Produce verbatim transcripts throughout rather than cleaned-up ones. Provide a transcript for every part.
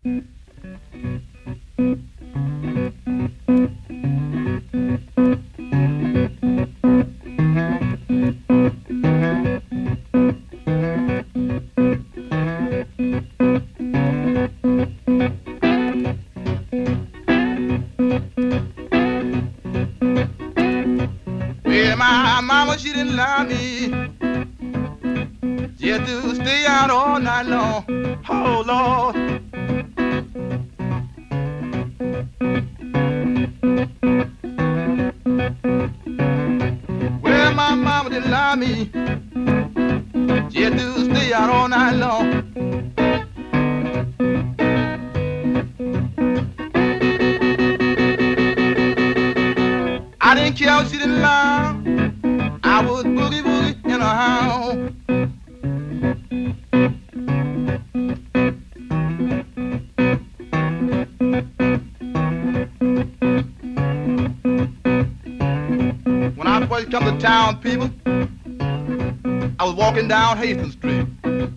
Well, my mama, she didn't allow me just to stay out all night long. Oh, Lord. Well, my mama didn't allow me just to stay out all night long. I didn't care if she didn't allow. I would boogie woogie in her house. When I first come to town, people, I was walking down Hastings Street.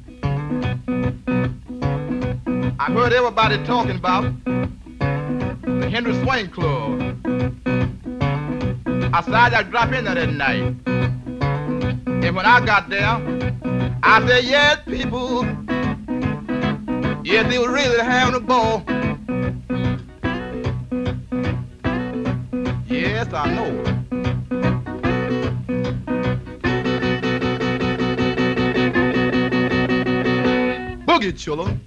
I heard everybody talking about the Henry Swain Club. I decided I'd drop in there that night. And when I got there, I said, yes, people, yes, they were really having a ball. Yes, I know. Boogie, children.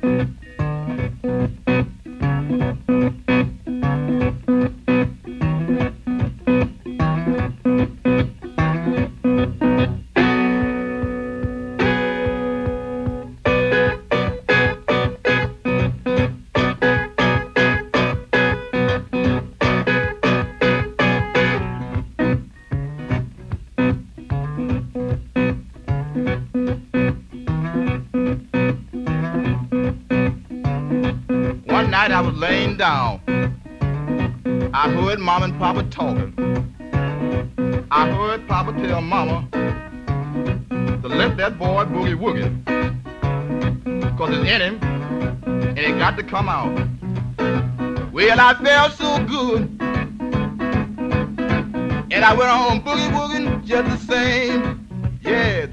One night I was laying down. I heard Mama and Papa talking. I heard Papa tell Mama to let that boy boogie woogie, 'cause it's in him and it got to come out. Well, I felt so good, and I went on boogie wooging just the same. Yeah,